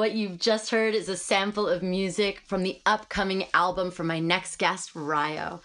What you've just heard is a sample of music from the upcoming album from my next guest, Ryo.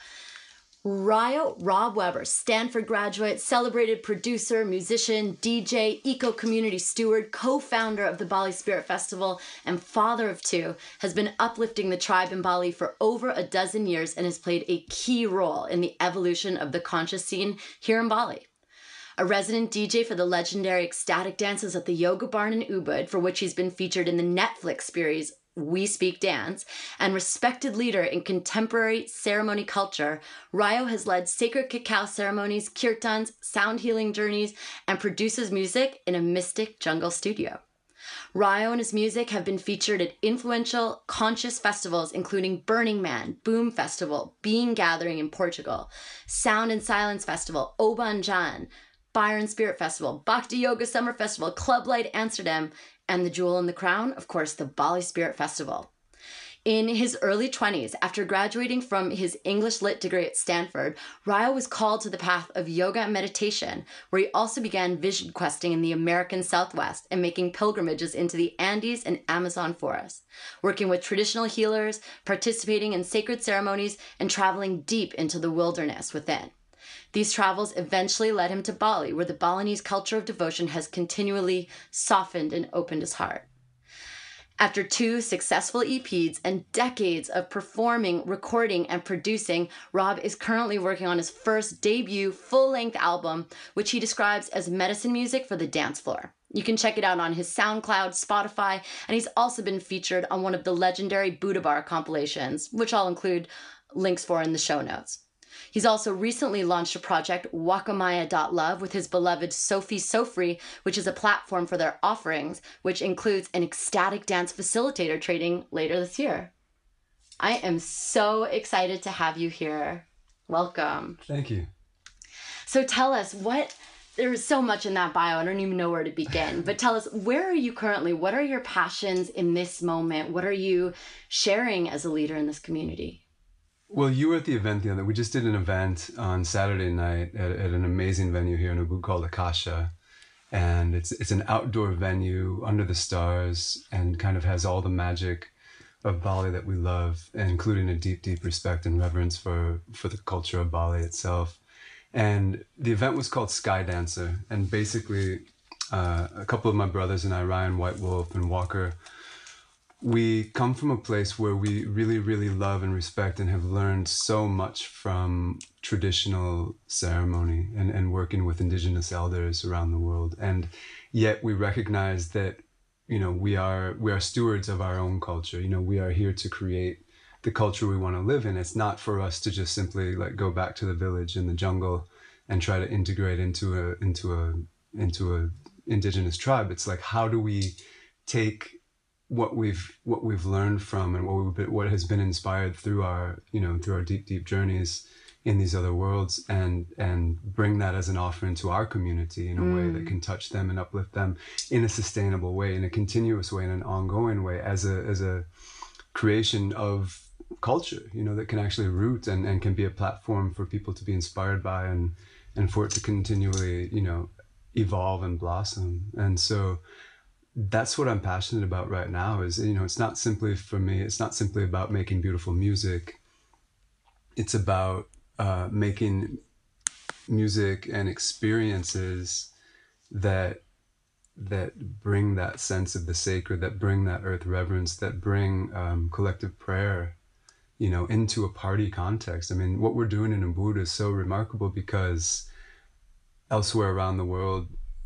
Ryo, Rob Weber, Stanford graduate, celebrated producer, musician, DJ, eco-community steward, co-founder of the Bali Spirit Festival, and father of two, has been uplifting the tribe in Bali for over a dozen years and has played a key role in the evolution of the conscious scene here in Bali. A resident DJ for the legendary Ecstatic Dances at the Yoga Barn in Ubud, for which he's been featured in the Netflix series We Speak Dance, and respected leader in contemporary ceremony culture, Ryo has led sacred cacao ceremonies, kirtans, sound healing journeys, and produces music in a mystic jungle studio. Ryo and his music have been featured at influential conscious festivals including Burning Man, Boom Festival, Being Gathering in Portugal, Sound and Silence Festival, Obanjan, Byron Spirit Festival, Bhakti Yoga Summer Festival, Club Light Amsterdam, and the jewel in the crown, of course, the Bali Spirit Festival. In his early 20s, after graduating from his English Lit degree at Stanford, Ryo was called to the path of yoga and meditation, where he also began vision questing in the American Southwest and making pilgrimages into the Andes and Amazon forests, working with traditional healers, participating in sacred ceremonies, and traveling deep into the wilderness within. These travels eventually led him to Bali, where the Balinese culture of devotion has continually softened and opened his heart. After 2 successful EPs and decades of performing, recording, and producing, Rob is currently working on his first debut full-length album, which he describes as medicine music for the dance floor. You can check it out on his SoundCloud, Spotify, and he's also been featured on one of the legendary Buddha Bar compilations, which I'll include links for in the show notes. He's also recently launched a project, Wakamaya.love, with his beloved Sophie Sofri, which is a platform for their offerings, which includes an ecstatic dance facilitator training later this year. I am so excited to have you here. Welcome. Thank you. So tell us, there's so much in that bio, I don't even know where to begin, but tell us, where are you currently? What are your passions in this moment? What are you sharing as a leader in this community? Well, you were at the event the other. We just did an event on Saturday night at an amazing venue here in Ubud called Akasha, and it's an outdoor venue under the stars and kind of has all the magic of Bali that we love, including a deep, deep respect and reverence for the culture of Bali itself. And the event was called Sky Dancer, and basically a couple of my brothers and I, Ryan White Wolf and Walker, we come from a place where we really, really love and respect and have learned so much from traditional ceremony and working with indigenous elders around the world. And yet we recognize that, we are stewards of our own culture. We are here to create the culture we want to live in. It's not for us to just simply go back to the village in the jungle and try to integrate into a indigenous tribe. It's like, how do we take what we've learned from and what has been inspired through our deep journeys in these other worlds and bring that as an offering to our community in a way that can touch them and uplift them in a sustainable way, in a continuous way, in an ongoing way, as a creation of culture, that can actually root and can be a platform for people to be inspired by and for it to continually, evolve and blossom. And so that's what I'm passionate about right now is, it's not simply for me, it's not simply about making beautiful music. It's about making music and experiences that bring that sense of the sacred, that bring that earth reverence, that bring collective prayer, into a party context. I mean, what we're doing in Ubud is so remarkable because elsewhere around the world,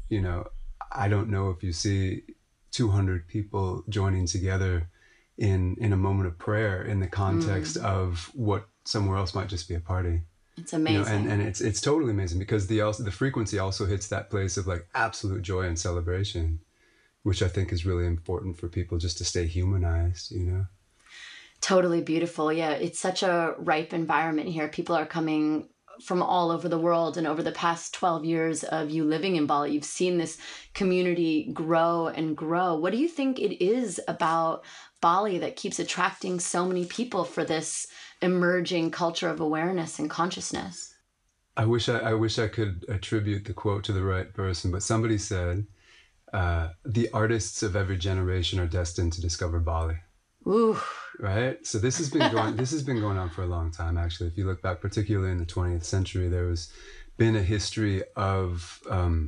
I don't know if you see 200 people joining together in a moment of prayer in the context of what somewhere else might just be a party. It's amazing. And it's totally amazing because the frequency also hits that place of absolute joy and celebration, which I think is really important for people just to stay humanized, Totally beautiful. Yeah, it's such a ripe environment here. People are coming from all over the world, and over the past 12 years of you living in Bali, you've seen this community grow and grow. What do you think it is about Bali that keeps attracting so many people for this emerging culture of awareness and consciousness? I wish I could attribute the quote to the right person, but somebody said, the artists of every generation are destined to discover Bali. Ooh. Right. So this has been going on for a long time, actually. If you look back, particularly in the 20th century, there was been a history of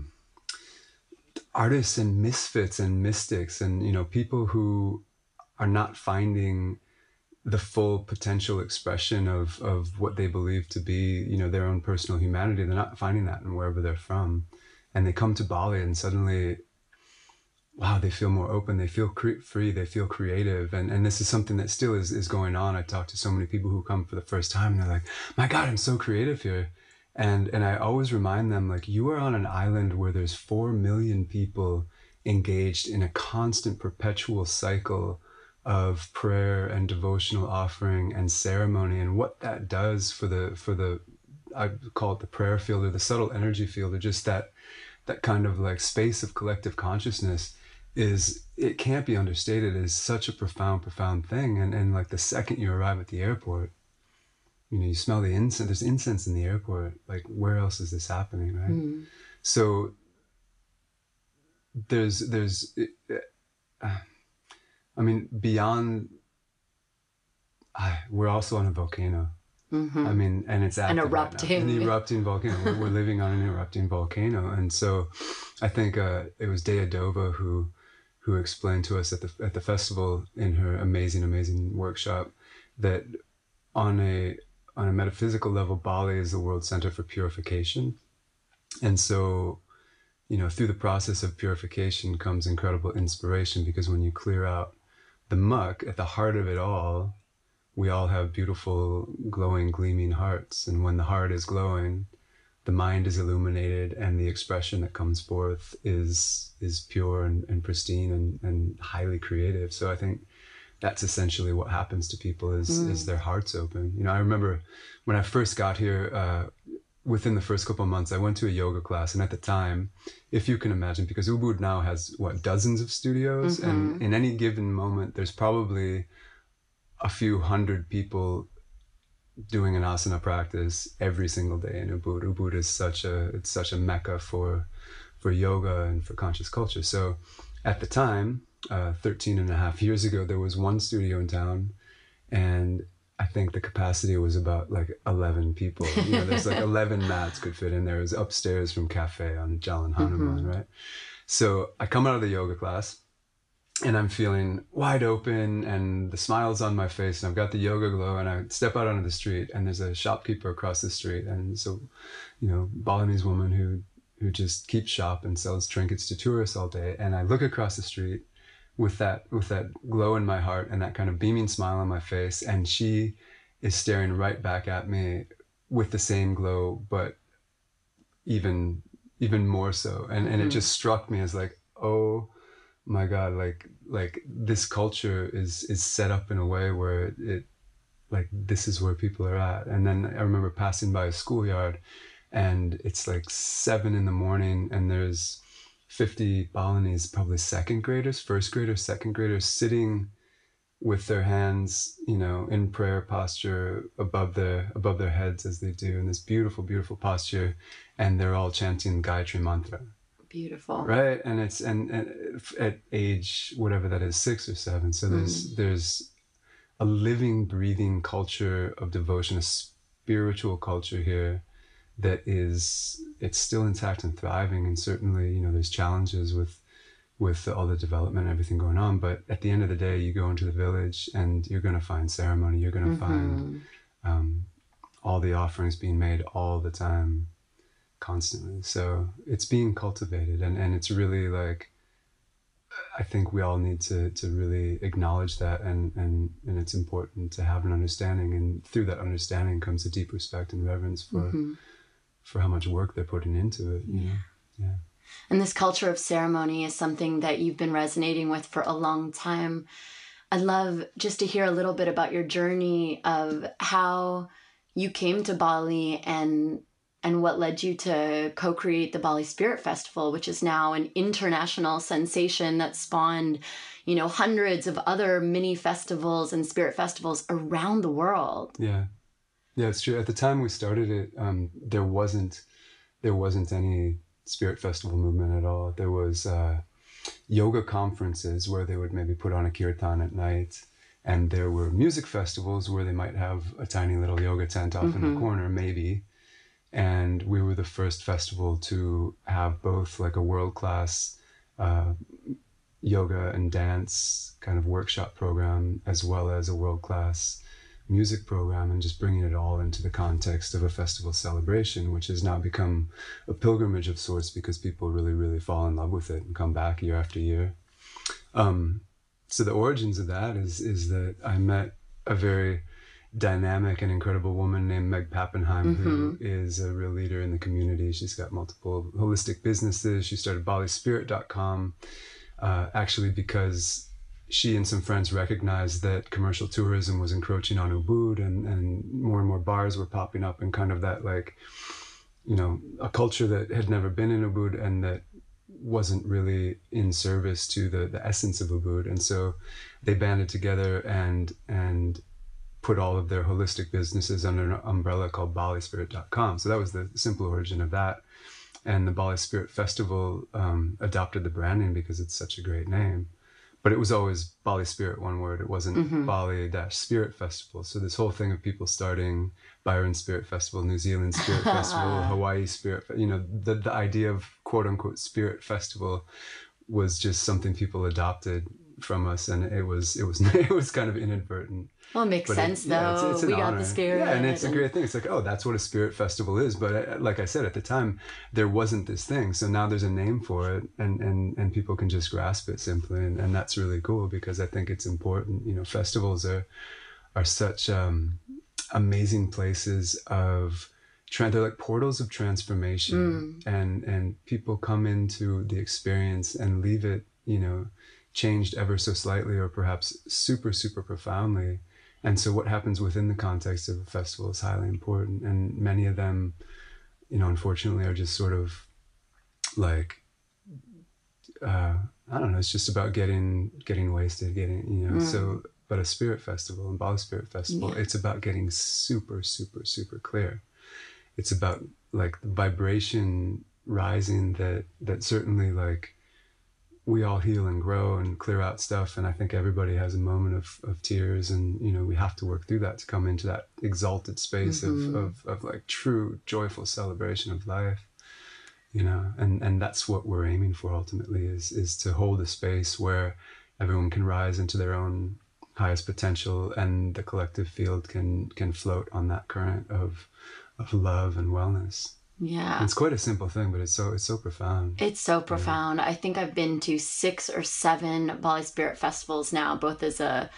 artists and misfits and mystics and, you know, people who are not finding the full potential expression of what they believe to be, you know, their own personal humanity. They're not finding that in wherever they're from. And they come to Bali and suddenly, wow, they feel more open, they feel free, they feel creative. And this is something that still is going on. I talk to so many people who come for the first time and they're like, my God, I'm so creative here. And I always remind them, like, you are on an island where there's 4 million people engaged in a constant perpetual cycle of prayer and devotional offering and ceremony. And what that does for the I call it the prayer field or the subtle energy field, or just that kind of like space of collective consciousness, is, it can't be understated, is such a profound thing. And like the second you arrive at the airport, you know, you smell the incense, there's incense in the airport. Like, where else is this happening, right? Mm. So I mean, beyond, we're also on a volcano. Mm-hmm. I mean, and it's active, an erupting volcano. We're living on an erupting volcano. And so I think it was Dea Dova who explained to us at the festival in her amazing workshop that on a metaphysical level, Bali is the world center for purification. And so, you know, through the process of purification comes incredible inspiration, because when you clear out the muck, at the heart of it all, we all have beautiful, glowing, gleaming hearts. And when the heart is glowing, the mind is illuminated, and the expression that comes forth is pure and pristine and highly creative. So I think that's essentially what happens to people is their hearts open. You know, I remember when I first got here, within the first couple of months, I went to a yoga class. And at the time, if you can imagine, because Ubud now has, dozens of studios. Mm-hmm. And in any given moment, there's probably a few hundred people doing an asana practice every single day in Ubud. Ubud is such a mecca for yoga and for conscious culture. So at the time, 13 and a half years ago, there was one studio in town, and I think the capacity was about like 11 people. You know, there's like 11 mats could fit in there. It was upstairs from Cafe on Jalan Hanuman, mm-hmm. right? So I come out of the yoga class and I'm feeling wide open and the smile's on my face and I've got the yoga glow, and I step out onto the street and there's a shopkeeper across the street. And so, you know, Balinese woman who just keeps shop and sells trinkets to tourists all day. And I look across the street with that glow in my heart and that kind of beaming smile on my face, and she is staring right back at me with the same glow, but even more so. And it just struck me as like, oh my God, like this culture is set up in a way where it, like, this is where people are at. And then I remember passing by a schoolyard, and it's like 7 a.m, and there's 50 Balinese, probably second graders, first graders, second graders, sitting with their hands, you know, in prayer posture above their heads as they do in this beautiful posture, and they're all chanting Gayatri mantra. Beautiful. Right, and it's and at age whatever that is, 6 or 7. So there's a living, breathing culture of devotion, a spiritual culture here that it's still intact and thriving. And certainly, you know, there's challenges with all the development and everything going on, but at the end of the day, you go into the village and you're going to find ceremony, you're going to find all the offerings being made all the time, constantly. So it's being cultivated, and it's really like, I think we all need to really acknowledge that, and it's important to have an understanding, and through that understanding comes a deep respect and reverence for how much work they're putting into it. You know? Yeah. And this culture of ceremony is something that you've been resonating with for a long time. I'd love just to hear a little bit about your journey of how you came to Bali and what led you to co-create the Bali Spirit Festival, which is now an international sensation that spawned, you know, hundreds of other mini festivals and spirit festivals around the world. Yeah. Yeah, it's true. At the time we started it, there wasn't any spirit festival movement at all. There was yoga conferences where they would maybe put on a kirtan at night. And there were music festivals where they might have a tiny little yoga tent off in the corner, maybe. And we were the first festival to have both like a world-class yoga and dance kind of workshop program, as well as a world-class music program, and just bringing it all into the context of a festival celebration, which has now become a pilgrimage of sorts because people really, really fall in love with it and come back year after year. So the origins of that is that I met a very dynamic and incredible woman named Meg Pappenheim, who is a real leader in the community. She's got multiple holistic businesses. She started BaliSpirit.com, actually because she and some friends recognized that commercial tourism was encroaching on Ubud, and more bars were popping up, and kind of that, like, you know, a culture that had never been in Ubud and that wasn't really in service to the essence of Ubud. And so they banded together and put all of their holistic businesses under an umbrella called BaliSpirit.com. So that was the simple origin of that. And the Bali Spirit Festival adopted the branding because it's such a great name. But it was always Bali Spirit, one word. It wasn't Bali-Spirit Festival. So this whole thing of people starting Byron Spirit Festival, New Zealand Spirit Festival, Hawaii Spirit, you know, the idea of quote unquote Spirit Festival was just something people adopted from us, and it was kind of inadvertent. Well, it makes sense though. It's an we honor. got the spirit. Yeah, and it's a great thing. It's like, oh, that's what a spirit festival is. But like I said, at the time, there wasn't this thing. So now there's a name for it, and people can just grasp it simply, and that's really cool because I think it's important. You know, festivals are such amazing places of they're like portals of transformation, and people come into the experience and leave it, you know, changed ever so slightly, or perhaps super, super profoundly. And so what happens within the context of a festival is highly important. And many of them, you know, unfortunately are just sort of like, I don't know, it's just about getting wasted, you know, so, but a spirit festival, and Bali Spirit Festival, it's about getting super, super, super clear. It's about like the vibration rising that certainly, like, we all heal and grow and clear out stuff. And I think everybody has a moment of tears, and, you know, we have to work through that to come into that exalted space of like true joyful celebration of life, you know, and that's what we're aiming for ultimately is to hold a space where everyone can rise into their own highest potential, and the collective field can float on that current of love and wellness. Yeah. It's quite a simple thing, but it's so profound. It's so profound. I think I've been to 6 or 7 Bali Spirit festivals now, both as a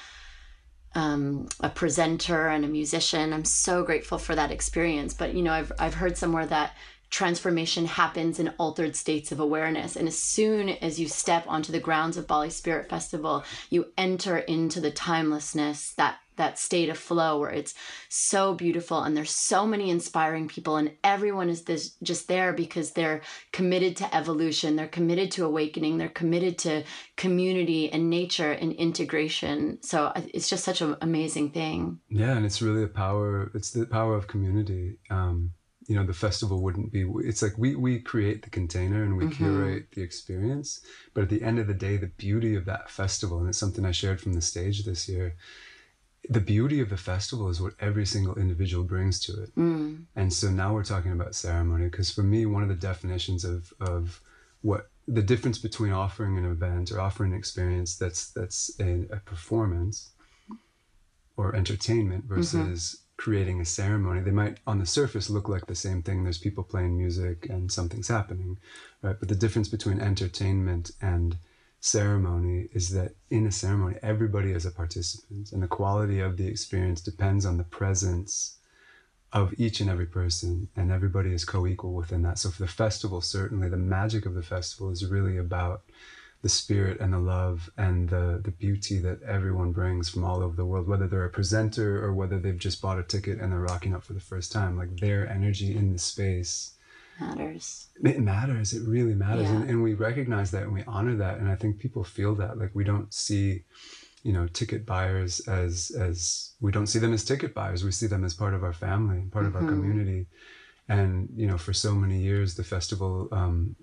presenter and a musician. I'm so grateful for that experience. But, you know, I've heard somewhere that transformation happens in altered states of awareness. And as soon as you step onto the grounds of Bali Spirit Festival, you enter into the timelessness, that state of flow where it's so beautiful, and there's so many inspiring people, and everyone is just there because they're committed to evolution, they're committed to awakening, they're committed to community and nature and integration. So it's just such an amazing thing. Yeah, and it's really the power of community. You know, the festival wouldn't be, it's like we create the container and we curate the experience, but at the end of the day, the beauty of that festival, and it's something I shared from the stage this year, the beauty of the festival is what every single individual brings to it. And so now we're talking about ceremony, because for me, one of the definitions of what the difference between offering an event or offering an experience that's a performance or entertainment versus creating a ceremony. They might on the surface look like the same thing. There's people playing music and something's happening, right? But the difference between entertainment and ceremony is that in a ceremony, everybody is a participant, and the quality of the experience depends on the presence of each and every person, and everybody is co-equal within that. So for the festival, certainly the magic of the festival is really about the spirit and the love and the beauty that everyone brings from all over the world, whether they're a presenter or whether they've just bought a ticket and they're rocking up for the first time. Like, their energy in the space matters. It matters. It really matters. Yeah. And we recognize that and we honor that. And I think people feel that. Like, we don't see, you know, ticket buyers as we don't see them as ticket buyers. We see them as part of our family, part of our community. And, you know, for so many years, the festival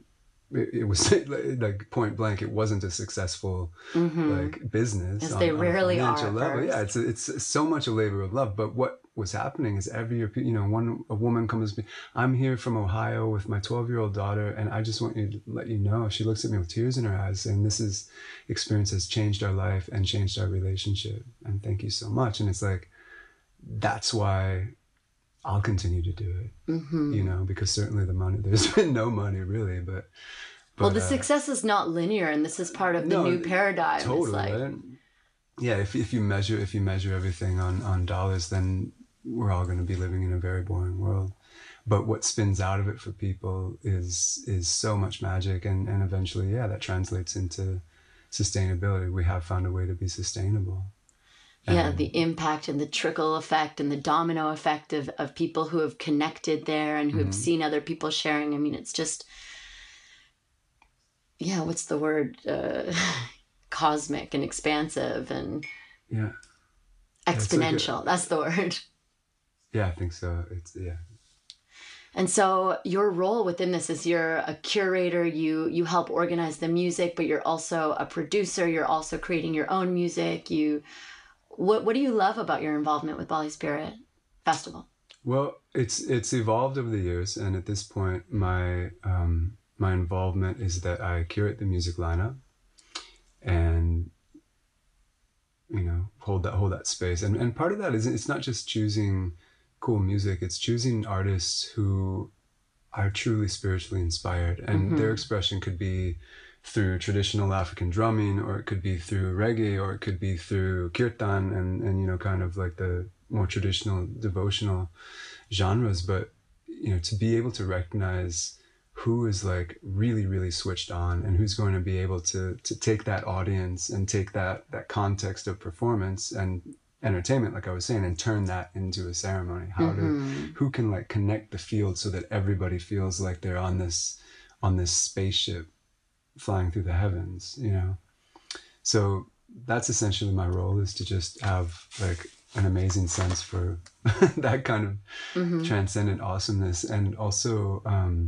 it was like point blank, it wasn't a successful like business As they on rarely a are financial at level. Yeah, first. it's so much a labor of love. But what was happening is every year, a woman comes to me. I'm here from Ohio with my 12-year-old daughter, and I just want you to let you know. She looks at me with tears in her eyes, saying, "This experience has changed our life and changed our relationship, and thank you so much." And it's like, that's why I'll continue to do it, because certainly there's been no money really, but Well, the success is not linear, and this is part of the new paradigm. Totally, right? Yeah, if you measure everything on dollars, then we're all going to be living in a very boring world. But what spins out of it for people is so much magic, and eventually, yeah, that translates into sustainability. We have found a way to be sustainable. Yeah, the impact and the trickle effect and the domino effect of people who have connected there and who have seen other people sharing. I mean, it's just, yeah, what's the word? Cosmic and expansive and exponential. That's the word. Yeah, I think so. Yeah. And so your role within this is you're a curator, you help organize the music, but you're also a producer, you're also creating your own music. What do you love about your involvement with Bali Spirit Festival? Well, it's evolved over the years, and at this point, my involvement is that I curate the music lineup, and hold that space. And part of that is it's not just choosing cool music; it's choosing artists who are truly spiritually inspired, and their expression could be through traditional African drumming, or it could be through reggae, or it could be through kirtan and kind of like the more traditional devotional genres. But to be able to recognize who is like really, really switched on, and who's going to be able to take that audience and take that context of performance and entertainment, like I was saying, and turn that into a ceremony. Who can like connect the field so that everybody feels like they're on this spaceship flying through the heavens, So that's essentially my role, is to just have like an amazing sense for that kind of transcendent awesomeness, and also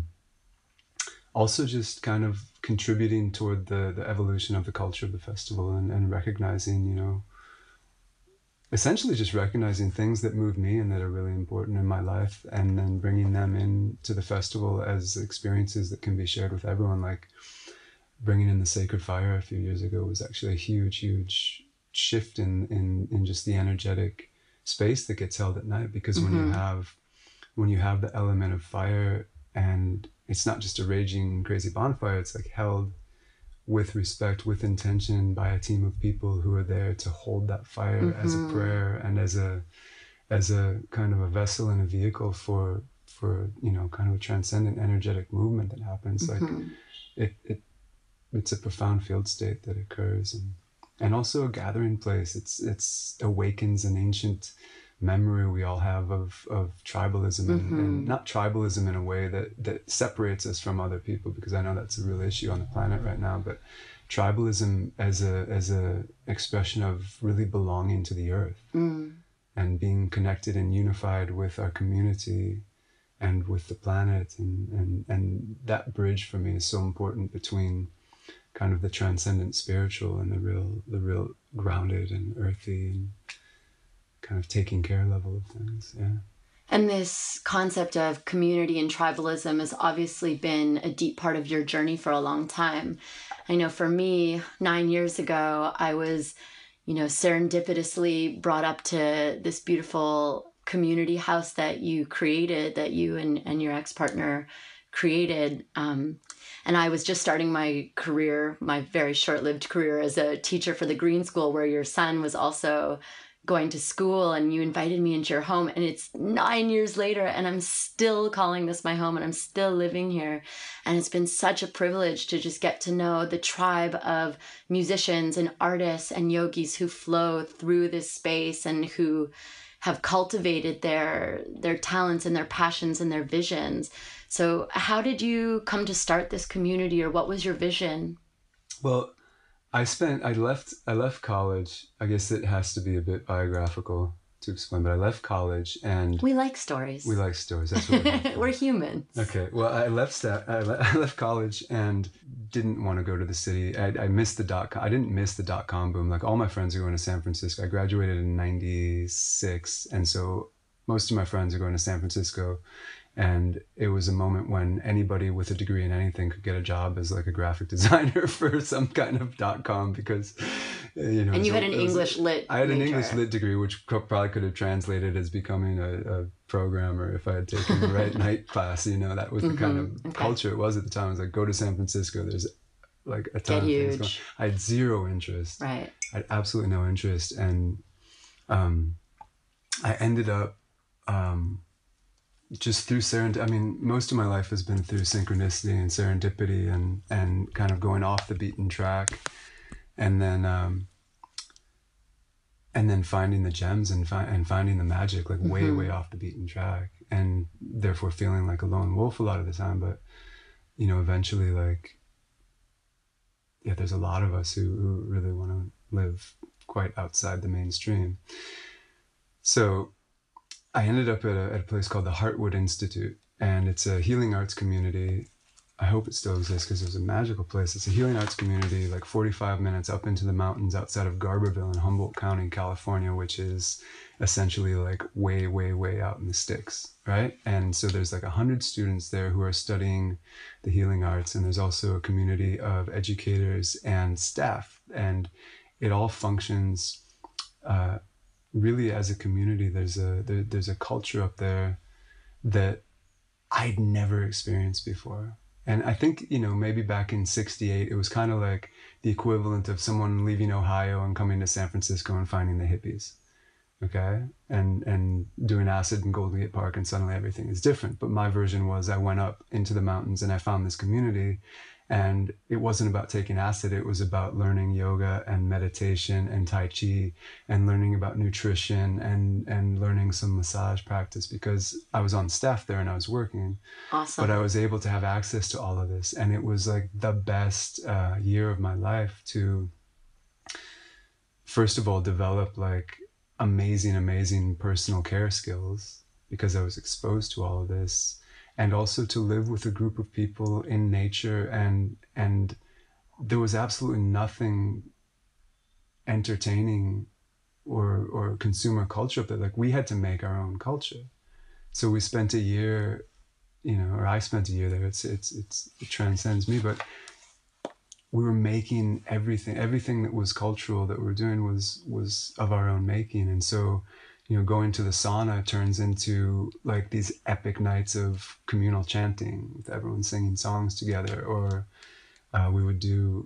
just kind of contributing toward the evolution of the culture of the festival, and recognizing, essentially just recognizing things that move me and that are really important in my life, and then bringing them into the festival as experiences that can be shared with everyone. Like bringing in the Sacred Fire a few years ago was actually a huge shift in just the energetic space that gets held at night, because when you have the element of fire, and it's not just a raging crazy bonfire, it's like held with respect, with intention, by a team of people who are there to hold that fire as a prayer and as a kind of a vessel and a vehicle for kind of a transcendent energetic movement that happens. Like it's a profound field state that occurs, and also a gathering place. It's awakens an ancient memory we all have of tribalism, and not tribalism in a way that separates us from other people, because I know that's a real issue on the planet right now, but tribalism as a expression of really belonging to the earth and being connected and unified with our community and with the planet, and that bridge for me is so important between kind of the transcendent spiritual and the real grounded and earthy and kind of taking care level of things. Yeah. And this concept of community and tribalism has obviously been a deep part of your journey for a long time. I know for me, 9 years ago, I was, serendipitously brought up to this beautiful community house that you created, that you and your ex-partner created. And I was just starting my career, my very short-lived career as a teacher for the Green School, where your son was also going to school, and you invited me into your home. And it's 9 years later, and I'm still calling this my home, and I'm still living here. And it's been such a privilege to just get to know the tribe of musicians and artists and yogis who flow through this space and who have cultivated their talents and their passions and their visions. So how did you come to start this community, or what was your vision? Well, I left college. I guess it has to be a bit biographical to explain, but I left college and we like stories. We like stories. That's what we're humans. Okay. Well, I left college and didn't want to go to the city. I missed the .com. I didn't miss the .com boom. Like all my friends are going to San Francisco. I graduated in '96, and so most of my friends are going to San Francisco. And it was a moment when anybody with a degree in anything could get a job as like a graphic designer for some kind of .com because, you know. And you had an English lit. I had an English lit degree, which probably could have translated as becoming a programmer if I had taken the right night class. You know, that was the kind of culture it was at the time. It was like, go to San Francisco. There's like a ton of things going. I had zero interest. Right. I had absolutely no interest, and I ended up. Just through serendipity. I mean, most of my life has been through synchronicity and serendipity and kind of going off the beaten track, and then finding the gems and finding the magic, like way off the beaten track, and therefore feeling like a lone wolf a lot of the time. But you know, eventually, like, yeah, there's a lot of us who really want to live quite outside the mainstream. So I ended up at a place called the Heartwood Institute, and it's a healing arts community. I hope it still exists because it was a magical place. It's a healing arts community, like 45 minutes up into the mountains outside of Garberville in Humboldt County, California, which is essentially like way out in the sticks, right? And so there's like 100 students there who are studying the healing arts, and there's also a community of educators and staff, and it all functions really as a community. There's a culture up there that I'd never experienced before. And I think, you know, maybe back in '68, it was kind of like the equivalent of someone leaving Ohio and coming to San Francisco and finding the hippies, okay? And doing acid in Golden Gate Park, and suddenly everything is different. But my version was I went up into the mountains and I found this community. And it wasn't about taking acid. It was about learning yoga and meditation and Tai Chi and learning about nutrition and learning some massage practice, because I was on staff there and I was working. Awesome. But I was able to have access to all of this. And it was like the best year of my life to, first of all, develop like amazing personal care skills, because I was exposed to all of this. And also to live with a group of people in nature, and there was absolutely nothing entertaining or consumer culture up there. Like, we had to make our own culture. So we spent a year, you know, or I spent a year there. It transcends me, but we were making everything that was cultural that we were doing was of our own making. And so, you know, going to the sauna turns into like these epic nights of communal chanting with everyone singing songs together. Or we would do,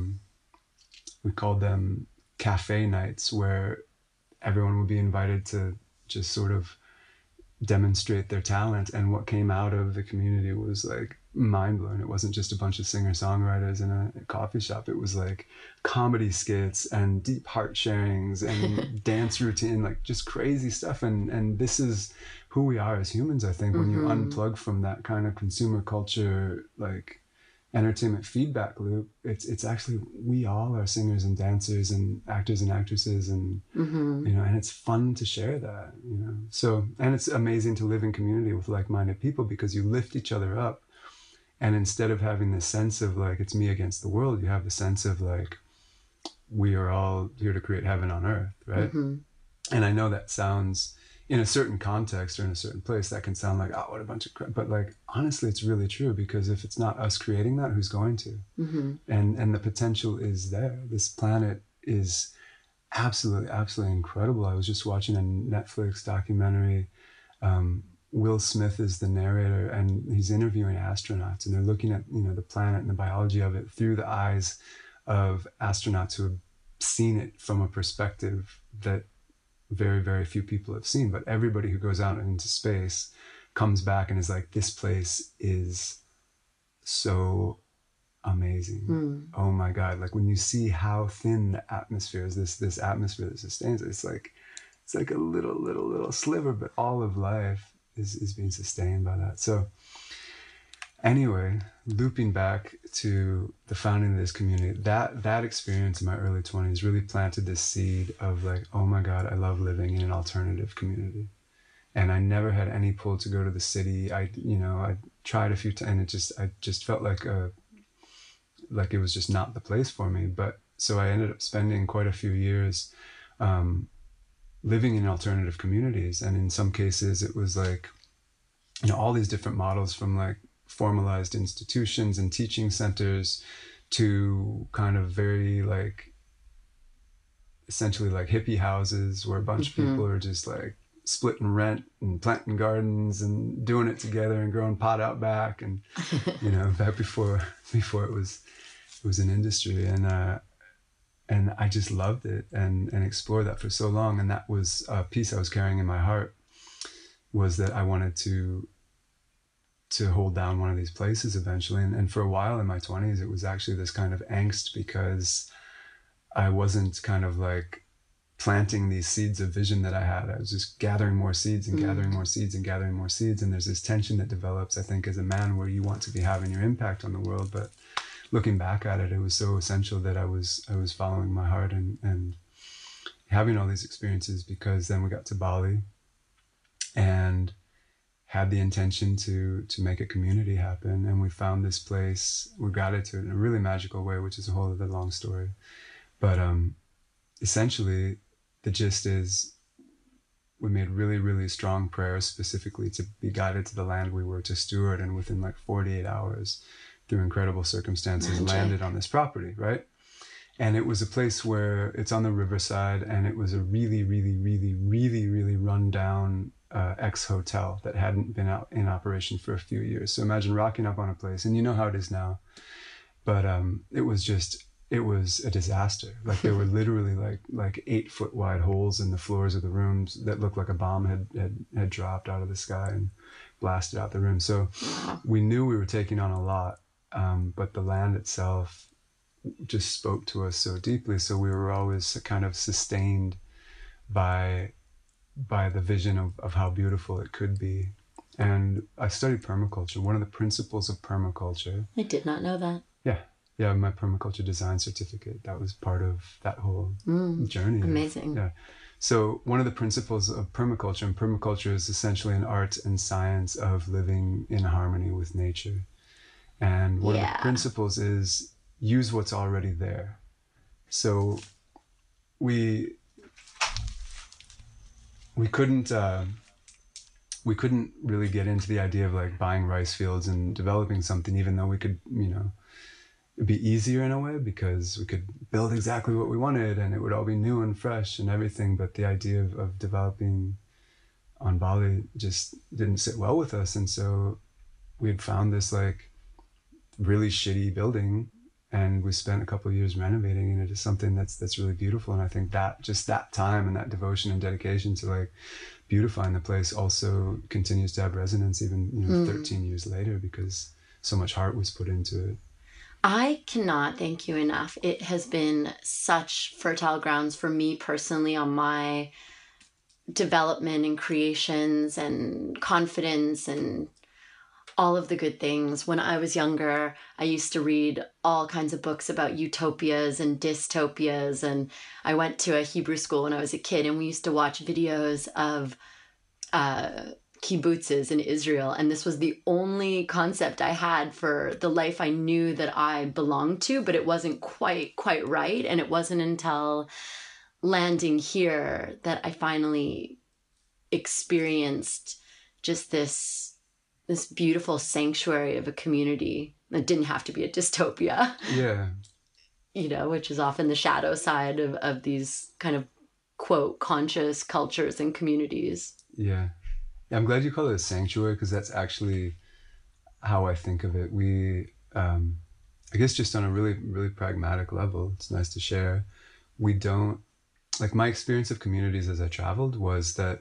we called them cafe nights, where everyone would be invited to just sort of demonstrate their talent. And what came out of the community was like mind-blowing. It wasn't just a bunch of singer-songwriters in a coffee shop. It was like comedy skits and deep heart sharings and dance routine, like just crazy stuff. And this is who we are as humans, I think, when you unplug from that kind of consumer culture, like entertainment feedback loop. It's actually, we all are singers and dancers and actors and actresses, and you know, and it's fun to share that, you know. So, and it's amazing to live in community with like-minded people, because you lift each other up. And instead of having this sense of like, it's me against the world, you have the sense of like, we are all here to create heaven on earth, right? And I know that sounds, in a certain context or in a certain place, that can sound like, oh, what a bunch of crap. But like, honestly, it's really true, because if it's not us creating that, who's going to? And the potential is there. This planet is absolutely incredible. I was just watching a Netflix documentary. Will Smith is the narrator, and he's interviewing astronauts, and they're looking at, you know, the planet and the biology of it through the eyes of astronauts who have seen it from a perspective that very few people have seen. But everybody who goes out into space comes back and is like, this place is so amazing. Oh my God. Like, when you see how thin the atmosphere is, this atmosphere that sustains it, it's like a little sliver, but all of life is being sustained by that. So Anyway, looping back to the founding of this community, that experience in my early 20s really planted this seed of like, oh my God, I love living in an alternative community. And I never had any pull to go to the city. I tried a few times, and I just felt like it was just not the place for me. But so I ended up spending quite a few years living in alternative communities. And in some cases it was like, all these different models, from like formalized institutions and teaching centers to kind of very like essentially like hippie houses where a bunch of people are just like splitting rent and planting gardens and doing it together and growing pot out back, and back before it was an industry. And I just loved it and explored that for so long. And that was a piece I was carrying in my heart, was that I wanted to hold down one of these places eventually. And for a while in my 20s, it was actually this kind of angst, because I wasn't kind of like planting these seeds of vision that I had. I was just gathering more seeds and gathering more seeds and gathering more seeds. And there's this tension that develops, I think, as a man, where you want to be having your impact on the world. But looking back at it, it was so essential that I was following my heart and having all these experiences, because then we got to Bali and had the intention to make a community happen. And we found this place, we got it to it in a really magical way, which is a whole other long story. But essentially, the gist is we made really, really strong prayers specifically to be guided to the land we were to steward. And within like 48 hours, through incredible circumstances, landed on this property, right? And it was a place where it's on the riverside, and it was a really, really, really, really, really run down ex-hotel that hadn't been out in operation for a few years. So imagine rocking up on a place, and you know how it is now, but it was a disaster. Like there were literally like 8-foot wide holes in the floors of the rooms that looked like a bomb had dropped out of the sky and blasted out the room. So we knew we were taking on a lot, but the land itself just spoke to us so deeply. So we were always kind of sustained by the vision of how beautiful it could be. And I studied permaculture. One of the principles of permaculture. I did not know that. Yeah, my permaculture design certificate, that was part of that whole journey. Amazing. Yeah. So one of the principles of permaculture, and permaculture is essentially an art and science of living in harmony with nature. And one of the principles is use what's already there. So we couldn't really get into the idea of like buying rice fields and developing something, even though we could, it'd be easier in a way because we could build exactly what we wanted and it would all be new and fresh and everything. But the idea of developing on Bali just didn't sit well with us. And so we had found this like really shitty building, and we spent a couple of years renovating it into something that's really beautiful. And I think that just that time and that devotion and dedication to like beautifying the place also continues to have resonance even 13 years later, because so much heart was put into it. I cannot thank you enough. It has been such fertile grounds for me personally on my development and creations and confidence and all of the good things. When I was younger, I used to read all kinds of books about utopias and dystopias. And I went to a Hebrew school when I was a kid, and we used to watch videos of kibbutzes in Israel. And this was the only concept I had for the life I knew that I belonged to, but it wasn't quite right. And it wasn't until landing here that I finally experienced just this beautiful sanctuary of a community that didn't have to be a dystopia. Yeah. Which is often the shadow side of these kind of, quote, conscious cultures and communities. Yeah. I'm glad you call it a sanctuary, because that's actually how I think of it. We, I guess just on a really, really pragmatic level, it's nice to share. We don't, like my experience of communities as I traveled was that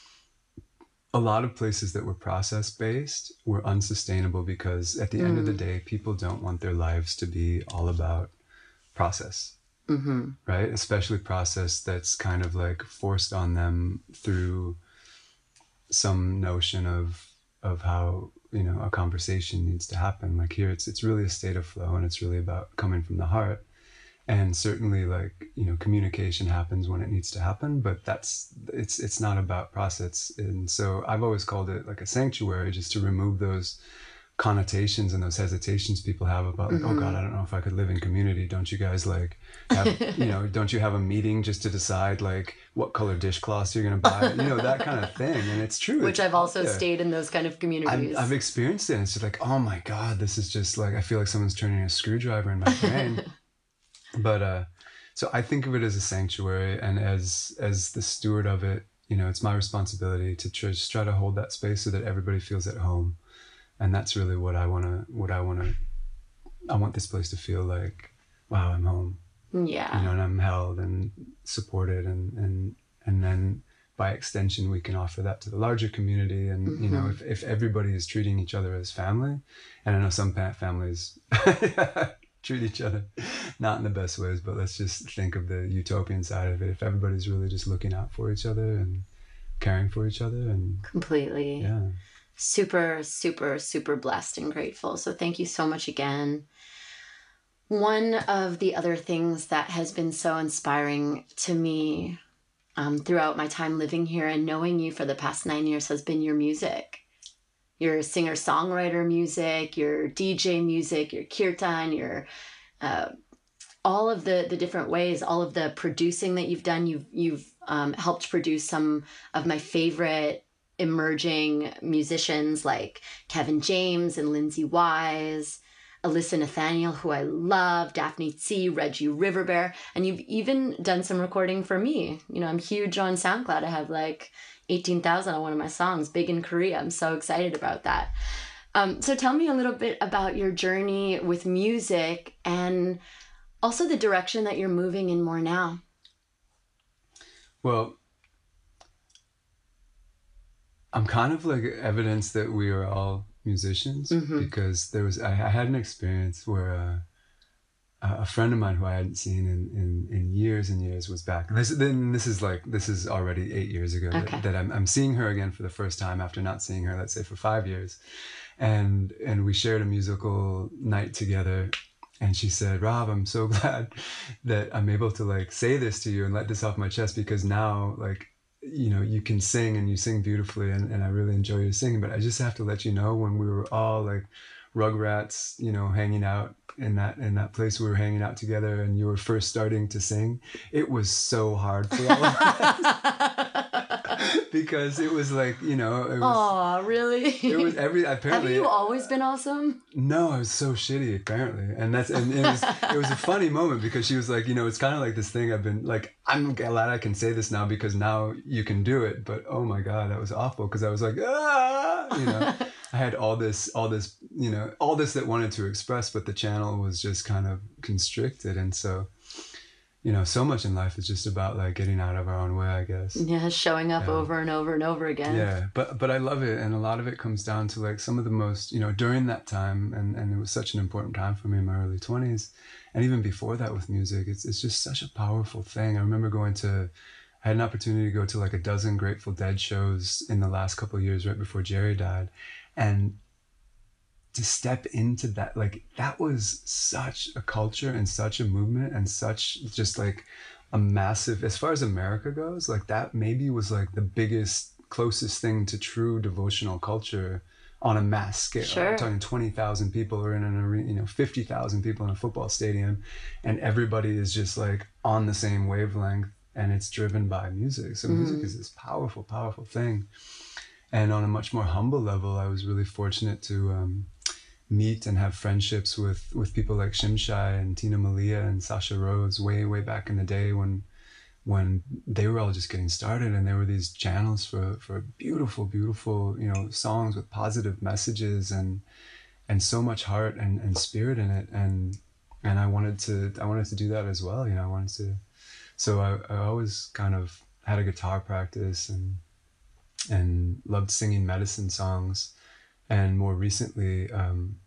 a lot of places that were process-based were unsustainable, because at the end of the day, people don't want their lives to be all about process, right? Especially process that's kind of like forced on them through some notion of of how, you know, a conversation needs to happen. Like here, it's really a state of flow, and it's really about coming from the heart. And certainly, like, you know, communication happens when it needs to happen, but it's not about process. And so I've always called it like a sanctuary, just to remove those connotations and those hesitations people have about, like, oh God, I don't know if I could live in community. Don't you guys like have, you know, don't you have a meeting just to decide like what color dishcloths you're going to buy, you know, that kind of thing. And it's true. Which it's I've also there. stayed in those kind of communities. I've experienced it. And it's just like, oh my God, this is just like, I feel like someone's turning a screwdriver in my brain. But so I think of it as a sanctuary, and as the steward of it, you know, it's my responsibility to just try to hold that space so that everybody feels at home. And that's really what I want this place to feel like, wow, I'm home. Yeah. You know, and I'm held and supported, and then by extension we can offer that to the larger community. And you know, if everybody is treating each other as family, and I know some families treat each other not in the best ways, but let's just think of the utopian side of it. If everybody's really just looking out for each other and caring for each other, and completely. Yeah. Super, super, super blessed and grateful. So thank you so much again. One of the other things that has been so inspiring to me throughout my time living here and knowing you for the past 9 years has been your music. Your singer-songwriter music, your DJ music, your kirtan, your all of the different ways, all of the producing that you've done. You've helped produce some of my favorite emerging musicians like Kevin James and Lindsay Wise, Alyssa Nathaniel, who I love, Daphne Tse, Reggie Riverbear, and you've even done some recording for me. You know, I'm huge on SoundCloud. I have like 18,000 on one of my songs, Big in Korea. I'm so excited about that. So tell me a little bit about your journey with music and also the direction that you're moving in more now. Well, I'm kind of like evidence that we are all musicians, because I had an experience where a friend of mine who I hadn't seen in years and years was back. This is already 8 years ago that I'm seeing her again for the first time after not seeing her, let's say, for 5 years. And we shared a musical night together. And she said, Rob, I'm so glad that I'm able to like say this to you and let this off my chest, because now, like, you know, you can sing and you sing beautifully, and I really enjoy your singing. But I just have to let you know, when we were all like rugrats, you know, hanging out in that place we were hanging out together, and you were first starting to sing, it was so hard for all of us. Because it was like, you know, it was, oh, really? It was apparently. Have you always been awesome? No, I was so shitty, apparently. And it was a funny moment, because she was like, you know, it's kind of like this thing I've been like, I'm glad I can say this now because now you can do it. But oh my God, that was awful, because I was like, you know, I had all this, you know, all this that wanted to express, but the channel was just kind of constricted. And so, you know, so much in life is just about like getting out of our own way, I guess. Yeah, showing up over and over and over again. Yeah, but I love it. And a lot of it comes down to like some of the most, you know, during that time, and it was such an important time for me in my early 20s. And even before that with music, it's just such a powerful thing. I remember I had an opportunity to go to like a dozen Grateful Dead shows in the last couple of years right before Jerry died. And to step into that, like, that was such a culture and such a movement and such just like a massive, as far as America goes, like that maybe was like the biggest, closest thing to true devotional culture on a mass scale. Sure. I'm talking 20,000 people are in an arena, you know, 50,000 people in a football stadium, and everybody is just like on the same wavelength, and it's driven by music. So music is this powerful, powerful thing. And on a much more humble level, I was really fortunate to meet and have friendships with people like Shimshai and Tina Malia and Sasha Rhodes way back in the day when they were all just getting started, and there were these channels for beautiful, you know, songs with positive messages and so much heart and spirit in it, and I wanted to do that as well, you know. So I always kind of had a guitar practice and loved singing medicine songs. And more recently,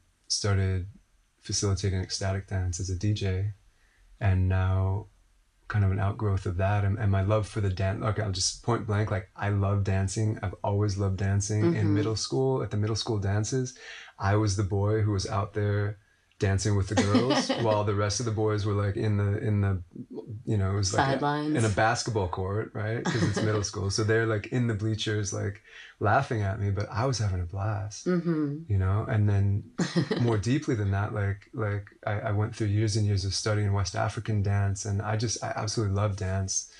started facilitating ecstatic dance as a DJ, and now kind of an outgrowth of that, and my love for the dance. Okay, I'll just point blank, like I love dancing. I've always loved dancing. In middle school, at the middle school dances, I was the boy who was out there dancing with the girls while the rest of the boys were like in the it was like sidelines in a basketball court, right? Because it's middle school, so they're like in the bleachers like laughing at me, but I was having a blast. And then more deeply than that, like I went through years and years of studying West African dance, and I absolutely love dance.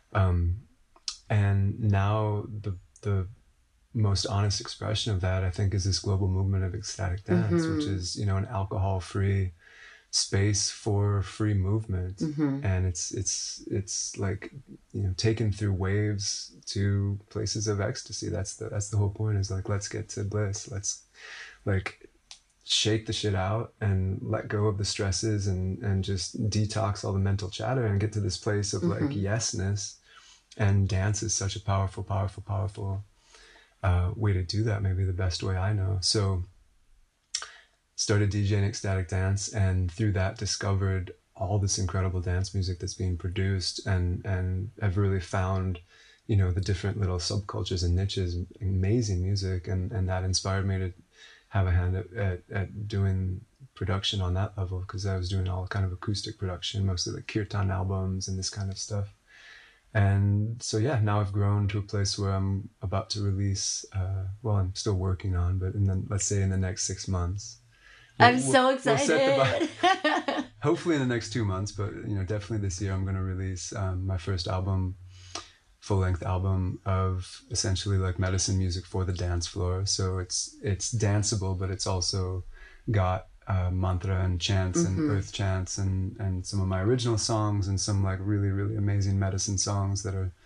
And now the most honest expression of that, I think, is this global movement of ecstatic dance, which is, an alcohol-free space for free movement. And it's like, taken through waves to places of ecstasy. That's the whole point, is like, let's get to bliss. Let's like shake the shit out and let go of the stresses and just detox all the mental chatter and get to this place of like yesness. And dance is such a powerful way to do that, maybe the best way I know. So started DJing ecstatic dance, and through that discovered all this incredible dance music that's being produced, and I've really found, the different little subcultures and niches, amazing music, and that inspired me to have a hand at doing production on that level, because I was doing all kind of acoustic production, mostly like kirtan albums and this kind of stuff. And so, yeah, now I've grown to a place where I'm about to release, I'm still working on, but let's say in the next 6 months. I'm so excited. Hopefully in the next 2 months, but, definitely this year I'm going to release my first album, full-length album of essentially like medicine music for the dance floor. So it's danceable, but it's also got mantra and chants and earth chants and some of my original songs and some like really, really amazing medicine songs that are,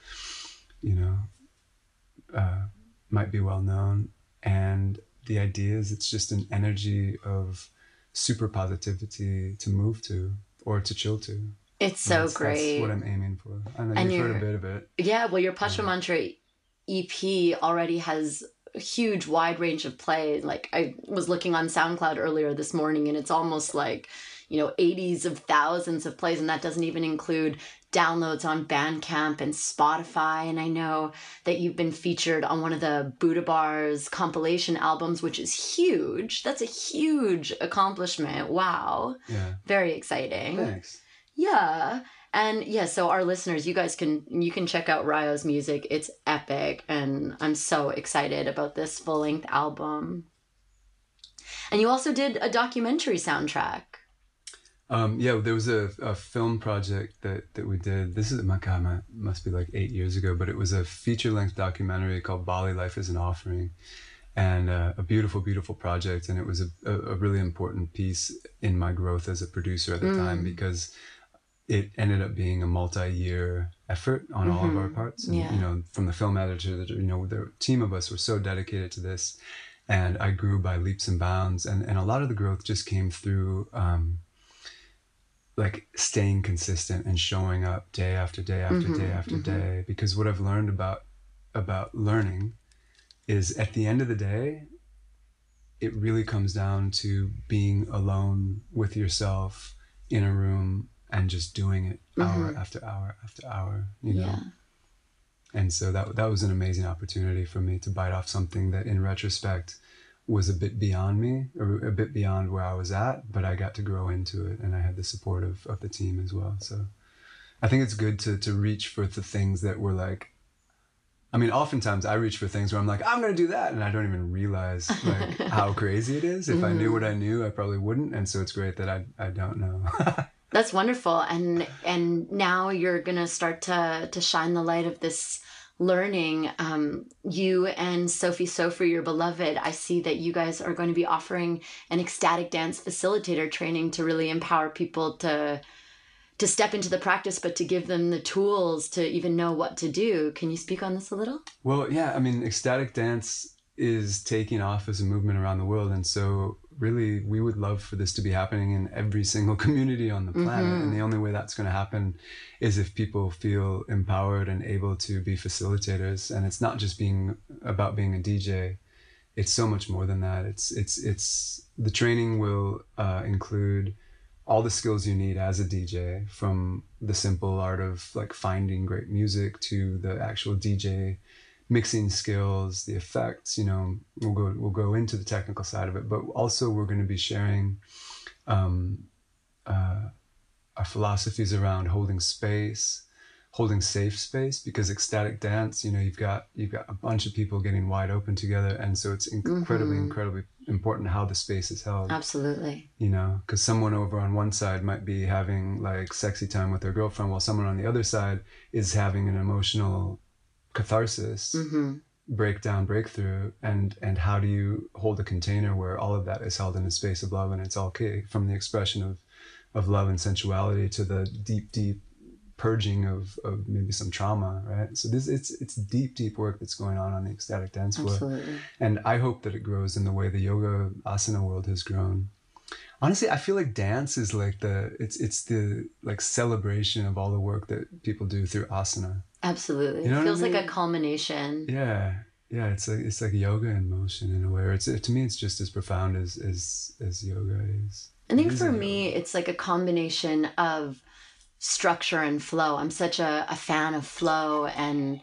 might be well known. And the idea is it's just an energy of super positivity to move to or to chill to. It's so great. That's what I'm aiming for. I know you've heard a bit of it. Yeah, well, your Pachwa Mantra EP already has a huge wide range of play. Like I was looking on SoundCloud earlier this morning, and it's almost like 80s of thousands of plays, and that doesn't even include downloads on Bandcamp and Spotify. And I know that you've been featured on one of the Buddha Bars compilation albums, which is huge. That's a huge accomplishment. Wow. Yeah. Very exciting. Thanks. Yeah. And yeah, so our listeners, you can check out Ryo's music. It's epic, and I'm so excited about this full-length album. And you also did a documentary soundtrack. Yeah, there was a film project that we did. This is, must be like 8 years ago, but it was a feature-length documentary called Bali Life is an Offering, and a beautiful, beautiful project. And it was a really important piece in my growth as a producer at the time, because it ended up being a multi-year effort on all of our parts. And, from the film editor, the team of us were so dedicated to this, and I grew by leaps and bounds. And a lot of the growth just came through, like staying consistent and showing up day after day after day after day. Because what I've learned about learning is, at the end of the day, it really comes down to being alone with yourself in a room and just doing it hour after hour after hour, Yeah. And so that was an amazing opportunity for me to bite off something that in retrospect was a bit beyond me, or a bit beyond where I was at, but I got to grow into it, and I had the support of the team as well. So I think it's good to reach for the things that were like, oftentimes I reach for things where I'm like, I'm going to do that, and I don't even realize like how crazy it is. If I knew what I knew, I probably wouldn't. And so it's great that I don't know. That's wonderful. And now you're going to start to shine the light of this learning. You and Sophie Sofri, your beloved, I see that you guys are going to be offering an ecstatic dance facilitator training to really empower people to step into the practice, but to give them the tools to even know what to do. Can you speak on this a little? Well, yeah, ecstatic dance is taking off as a movement around the world. And so really, we would love for this to be happening in every single community on the planet. And the only way that's going to happen is if people feel empowered and able to be facilitators. And it's not just about being a DJ. It's so much more than that. It's the training will include all the skills you need as a DJ, from the simple art of like finding great music to the actual DJ mixing skills, the effects. You know, we'll go into the technical side of it, but also we're going to be sharing our philosophies around holding space, holding safe space, because ecstatic dance, you know, you've got a bunch of people getting wide open together, and so it's incredibly important how the space is held. Absolutely. You know, because someone over on one side might be having like sexy time with their girlfriend, while someone on the other side is having an emotional catharsis, breakdown, breakthrough, and how do you hold a container where all of that is held in a space of love, and it's all okay, from the expression of love and sensuality to the deep purging of maybe some trauma, right? So it's deep work that's going on the ecstatic dance floor. Absolutely. And I hope that it grows in the way the yoga asana world has grown. Honestly, I feel like dance is like it's the like celebration of all the work that people do through asana. Absolutely. You know It feels what I mean? like a culmination. Yeah, it's like yoga in motion in a way. To me, it's just as profound as yoga is. I think for me, it's like a combination of structure and flow. I'm such a fan of flow and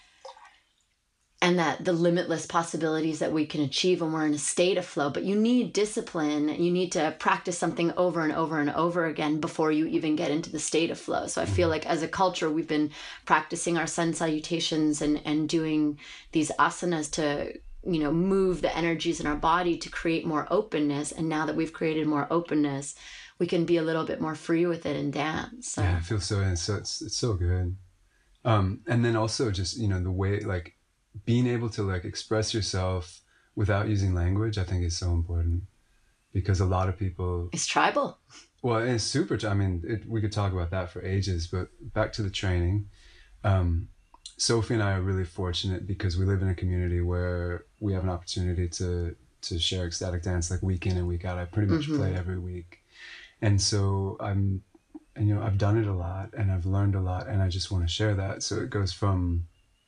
that the limitless possibilities that we can achieve when we're in a state of flow. But you need discipline. You need to practice something over and over and over again before you even get into the state of flow. So I feel like as a culture, we've been practicing our sun salutations and doing these asanas to, you know, move the energies in our body to create more openness. And now that we've created more openness, we can be a little bit more free with it and dance. So. Yeah, I feel so, and so it's so good. And then also just, you know, the way, like, being able to like express yourself without using language, I think is so important, because a lot of people, it's tribal. Well, it's super. I mean, we could talk about that for ages, but back to the training. Sophie and I are really fortunate because we live in a community where we have an opportunity to share ecstatic dance like week in and week out. I pretty much play every week. And so you know, I've done it a lot and I've learned a lot, and I just want to share that. So it goes from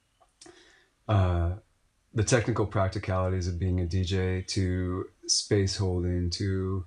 the technical practicalities of being a DJ to space holding to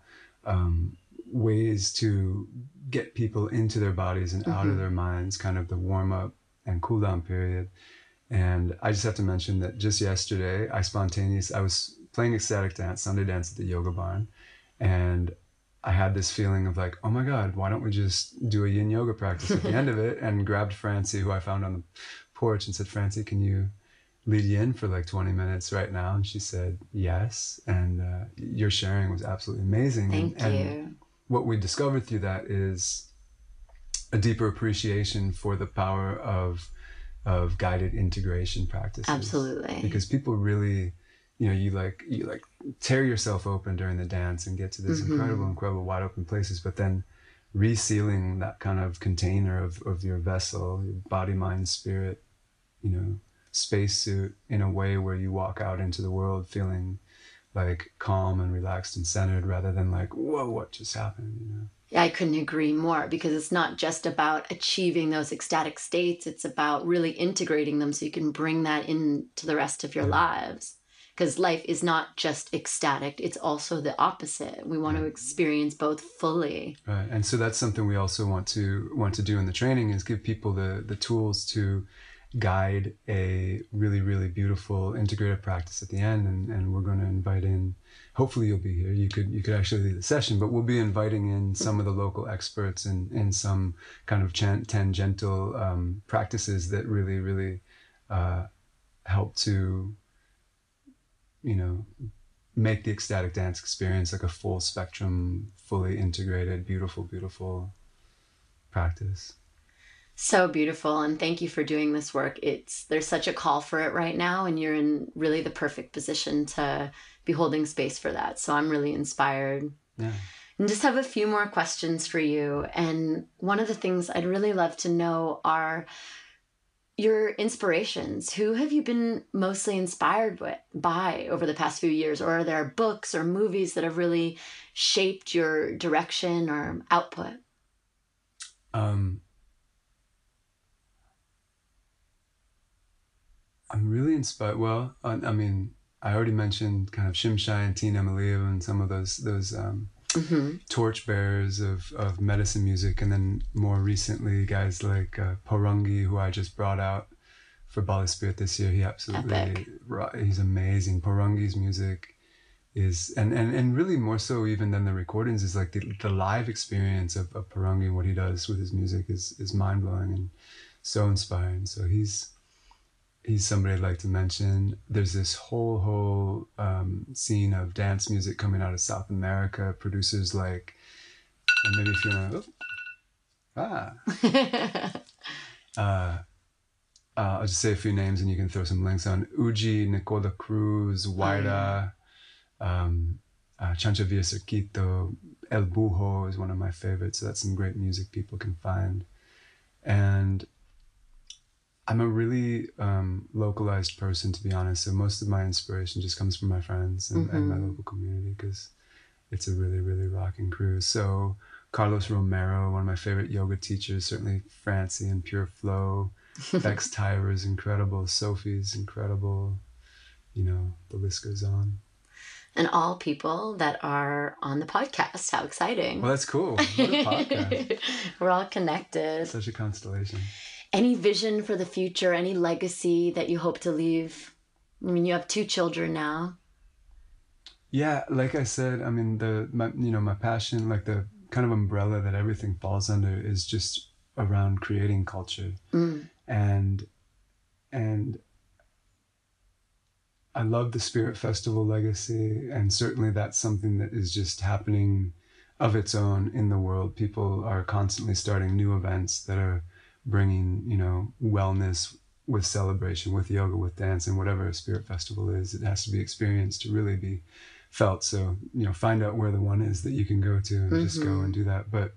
ways to get people into their bodies and out of their minds, kind of the warm up and cool down period. And I just have to mention that just yesterday, I was playing ecstatic dance, Sunday dance at the Yoga Barn, and I had this feeling of like, oh my God, why don't we just do a yin yoga practice at the end of it? And grabbed Francie, who I found on the porch, and said, Francie, can you lead yin for like 20 minutes right now? And she said, yes. And your sharing was absolutely amazing. Thank you. And what we discovered through that is a deeper appreciation for the power of guided integration practices. Absolutely. Because people really, you know, you like tear yourself open during the dance and get to this incredible wide open places, but then resealing that kind of container of your vessel, your body, mind, spirit, you know, spacesuit, in a way where you walk out into the world feeling like calm and relaxed and centered, rather than like, whoa, what just happened, you know? Yeah, I couldn't agree more, because it's not just about achieving those ecstatic states. It's about really integrating them so you can bring that into the rest of your lives. Because life is not just ecstatic, it's also the opposite. We want to experience both fully. Right. And so that's something we also want to do in the training, is give people the tools to guide a really, really beautiful integrative practice at the end. And we're going to invite in, hopefully you'll be here. You could actually lead the session, but we'll be inviting in some of the local experts in some kind of tangential practices that really, really help to, you know, make the ecstatic dance experience like a full spectrum, fully integrated, beautiful practice. So beautiful, and thank you for doing this work. There's such a call for it right now, and you're in really the perfect position to be holding space for that. So I'm really inspired. Yeah. And just have a few more questions for you. And one of the things I'd really love to know are your inspirations. Who have you been mostly inspired by over the past few years? Or are there books or movies that have really shaped your direction or output? I'm really inspired. Well, I mean, I already mentioned kind of Shimshai and Tina Emiliev and some of those torchbearers of medicine music. And then more recently, guys like Porangi, who I just brought out for Bali Spirit this year. He absolutely, he's amazing. Porangi's music is, and really more so even than the recordings, is like the live experience of Porangi and what he does with his music is mind-blowing and so inspiring. So he's somebody I'd like to mention. There's this whole scene of dance music coming out of South America. Producers like, and maybe if you want to, I'll just say a few names and you can throw some links on. Uji, Nicola Cruz, Waira, Chancha Villa Circuito, El Bujo is one of my favorites. So that's some great music people can find. And I'm a really localized person, to be honest. So most of my inspiration just comes from my friends and my local community, because it's a really, really rocking crew. So Carlos Romero, one of my favorite yoga teachers, certainly Francie and Pure Flow. Bex Tyra is incredible. Sophie's incredible. You know, the list goes on. And all people that are on the podcast. How exciting. Well, that's cool. What a podcast. We're all connected. Such a constellation. Any vision for the future? Any legacy that you hope to leave? I mean, you have 2 children now. Yeah, like I said, I mean, my passion, like the kind of umbrella that everything falls under, is just around creating culture. And I love the Spirit Festival legacy, and certainly that's something that is just happening of its own in the world. People are constantly starting new events that are bringing, you know, wellness with celebration, with yoga, with dance, and whatever a Spirit Festival is, it has to be experienced to really be felt. So, you know, find out where the one is that you can go to and just go and do that. But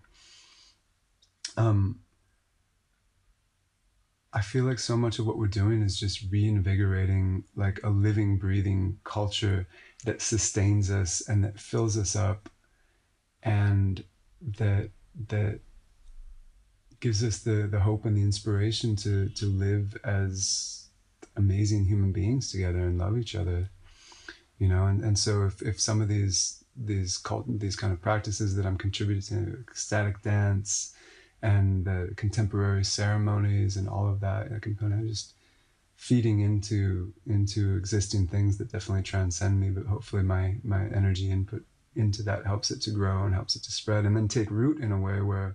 I feel like so much of what we're doing is just reinvigorating like a living, breathing culture that sustains us and that fills us up, and that gives us the hope and the inspiration to live as amazing human beings together and love each other, you know. And so if some of these kind of practices that I'm contributing to, ecstatic dance and the contemporary ceremonies and all of that, I can kind of just feeding into existing things that definitely transcend me, but hopefully my energy input into that helps it to grow and helps it to spread and then take root in a way where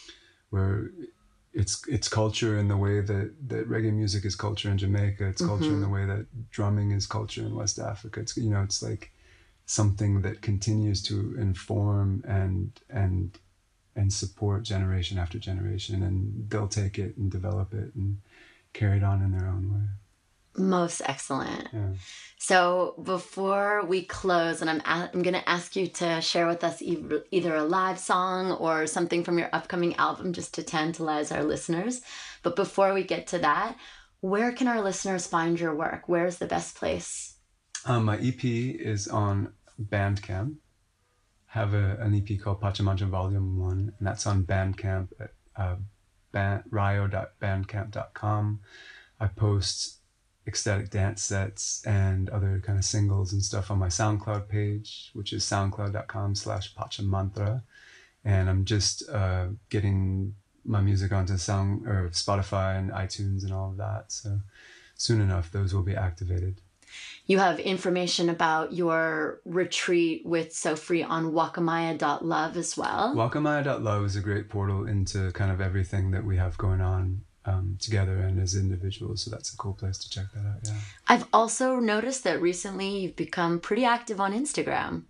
it's culture in the way that reggae music is culture in Jamaica. It's culture in the way that drumming is culture in West Africa. It's, you know, it's like something that continues to inform and support generation after generation, and they'll take it and develop it and carry it on in their own way. Most excellent. Yeah. So before we close, and I'm going to ask you to share with us either a live song or something from your upcoming album, just to tantalize our listeners. But before we get to that, where can our listeners find your work? Where's the best place? My EP is on Bandcamp. Have an EP called Pachamancha Volume 1, and that's on Bandcamp at rio.bandcamp.com. I post ecstatic dance sets and other kind of singles and stuff on my SoundCloud page, which is soundcloud.com/Pachamantra. And I'm just getting my music onto Spotify and iTunes and all of that. So soon enough, those will be activated. You have information about your retreat with Sofri on wakamaya.love as well. Wakamaya.love is a great portal into kind of everything that we have going on together and as individuals. So that's a cool place to check that out. Yeah. I've also noticed that recently you've become pretty active on Instagram.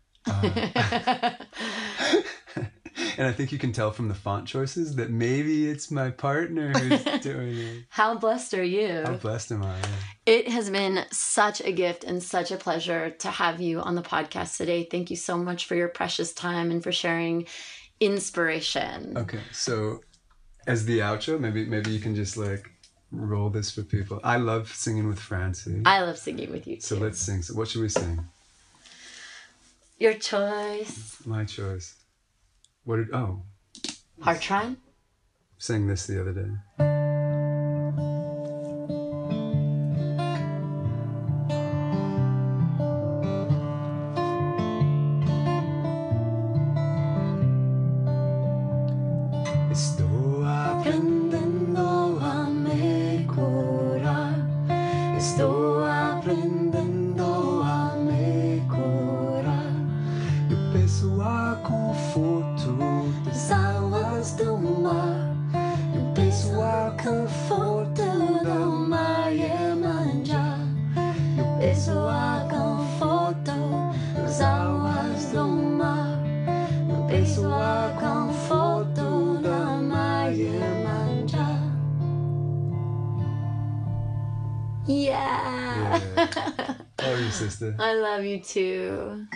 And I think you can tell from the font choices that maybe it's my partner who's doing it. How blessed are you? How blessed am I? Yeah. It has been such a gift and such a pleasure to have you on the podcast today. Thank you so much for your precious time and for sharing inspiration. Okay, so as the outro, maybe you can just like roll this for people. I love singing with Francie. I love singing with you too. So let's sing. So what should we sing? Your choice. My choice. Heart Shrine? Sang this the other day. Estoy aprendendo a mejorar. Eu peço a conforto das águas do mar. Eu peço a conforto do mar Iemanjá. Eu peço a conforto das águas do mar. Eu peço a conforto do mar Iemanjá. Yeah. Love you, sister. I love you too.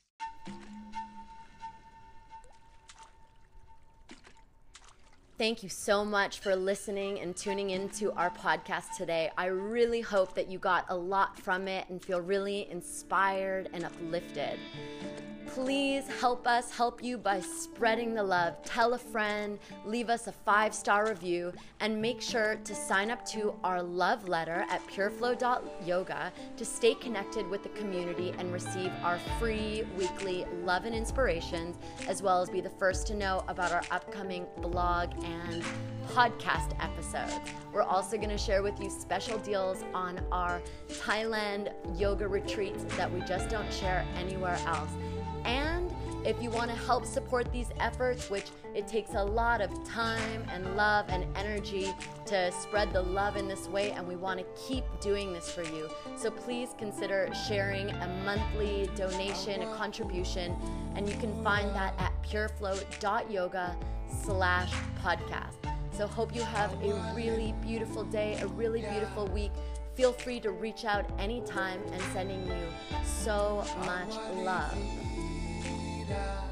Thank you so much for listening and tuning into our podcast today. I really hope that you got a lot from it and feel really inspired and uplifted. Please help us help you by spreading the love. Tell a friend, leave us a 5-star review, and make sure to sign up to our love letter at pureflow.yoga to stay connected with the community and receive our free weekly love and inspirations, as well as be the first to know about our upcoming blog and podcast episodes. We're also going to share with you special deals on our Thailand yoga retreats that we just don't share anywhere else. And if you want to help support these efforts, which it takes a lot of time and love and energy to spread the love in this way, and we want to keep doing this for you. So please consider sharing a monthly donation, a contribution, and you can find that at pureflow.yoga/podcast. So hope you have a really beautiful day, a really beautiful week. Feel free to reach out anytime, and sending you so much love.